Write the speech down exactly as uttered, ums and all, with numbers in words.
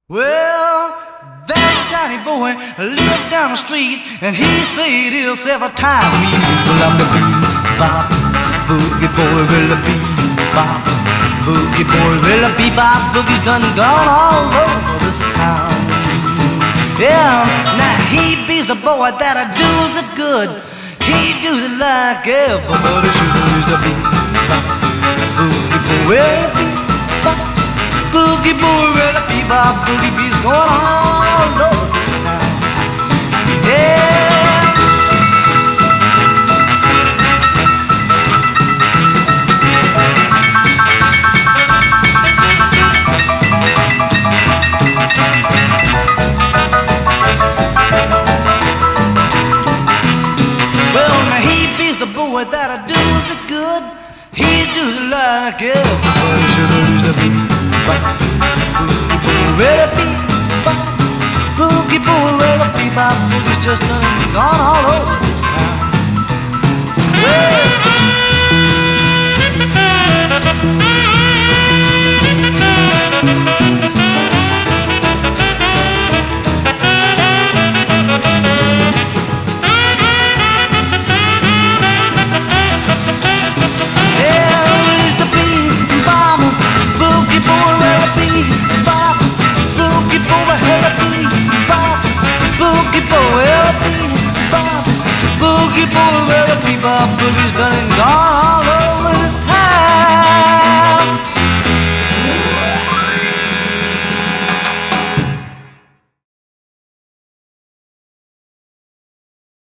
Well, there's a tiny boy lived down the street, and he said himself a time we well, I'm the bebop boogie boy, well the bebop boogie boy, well the bebop boogie's done gone all over this town. Yeah, now he be's the boy that does it good. He does it like everybody should. He's the bebop boogie boy, well the bebop boogie boy, well the bebop boogie be's going all over this town. Yeah. Well, now he be's the boy that does it good. He does it like everybody should. He's the bebop boogie boy, well the bebop boogie boy, well the bebop boogie's just done gone all over this town. Well, boogie boy, well the bebop boogie's done and gone.